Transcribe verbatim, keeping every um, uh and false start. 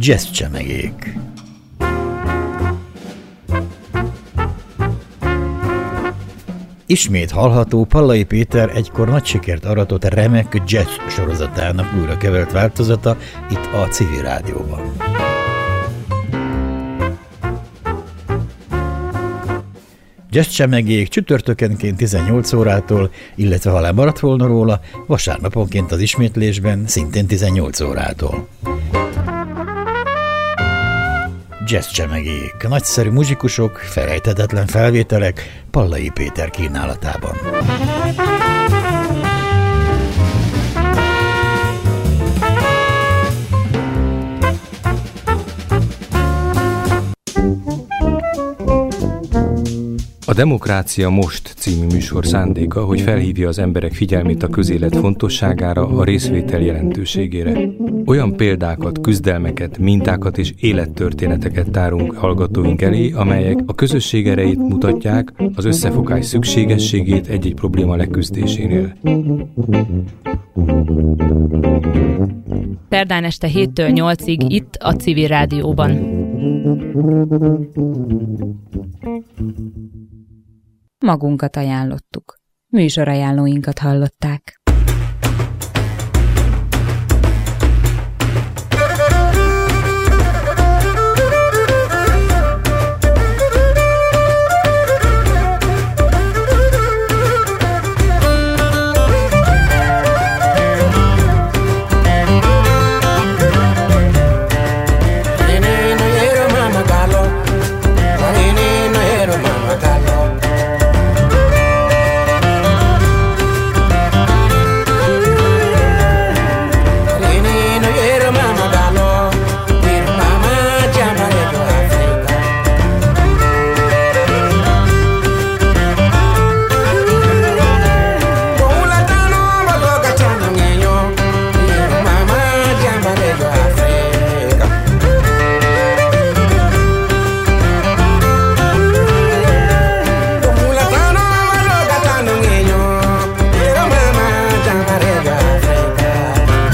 Jazz csemegék. Ismét hallható Pallai Péter egykor nagy sikert aratott remek jazz sorozatának újra kevert változata itt a Civil Rádióban. Jazz csemegék csütörtökenként tizennyolc órától, illetve ha lemaradt volna róla, vasárnaponként az ismétlésben szintén tizennyolc órától. Jazz csemegék, nagyszerű muzsikusok, felejthetetlen felvételek Pallai Péter kínálatában. A Demokrácia Most című műsor szándéka, hogy felhívja az emberek figyelmét a közélet fontosságára, a részvétel jelentőségére. Olyan példákat, küzdelmeket, mintákat és élettörténeteket tárunk hallgatóink elé, amelyek a közösség erejét mutatják, az összefogás szükségességét egy-egy probléma leküzdésénél. Szerdán este héttől nyolcig itt a Civil Rádióban. Magunkat ajánlottuk. Műsorajánlóinkat hallották.